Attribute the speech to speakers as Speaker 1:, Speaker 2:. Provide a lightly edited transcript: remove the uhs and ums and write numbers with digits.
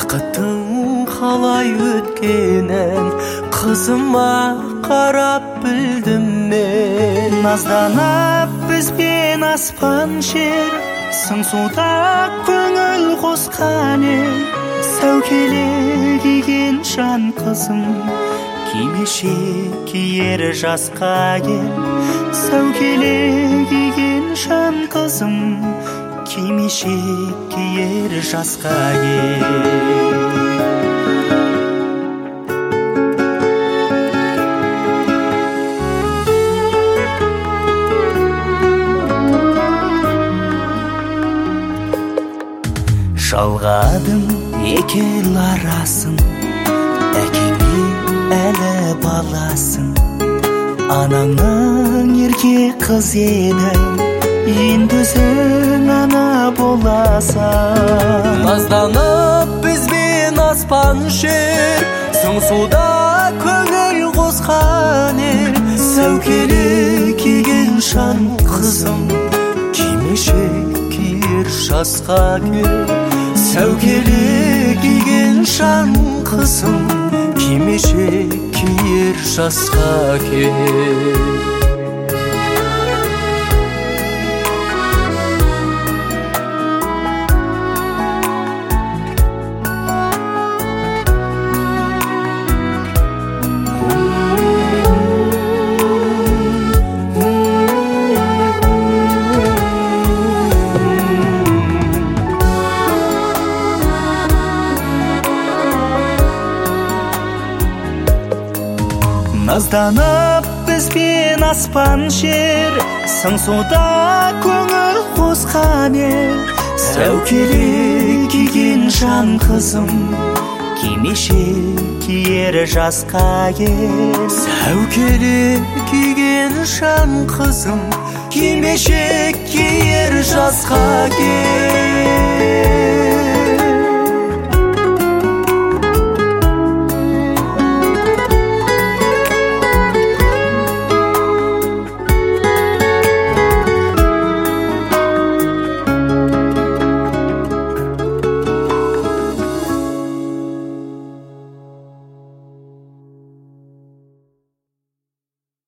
Speaker 1: Уақыттың қалай өткенін қызыма қарап білдім мен.
Speaker 2: Назданып бізбен аспан жер, сыңсуда көңіл қосқан ел. Сәукеле киген жан қызым, кимешек киер жасқа кел. Сәукеле киген жан қызым, кимешек киер жасқа кел. Жалғадым екел арасын, әкеңе әлі баласын. Анаңның ерке қыз едің, енді өзің ана боласың.
Speaker 1: Назданып бізбен аспан жер, сыңсуда көңіл қосқан ел. Сәукеле киген жан қызым, кимешек киер жасқа кел. Сәукеле киген жан қызым, кимешек киер жасқа кел.
Speaker 2: Назданып бізбен аспан жер, сыңсуда көңіл қосқан ел. Сәукеле киген жан қызым, кимешек киер жасқа кел.
Speaker 1: Сәукеле киген жан қызым, кимешек киер жасқа кел.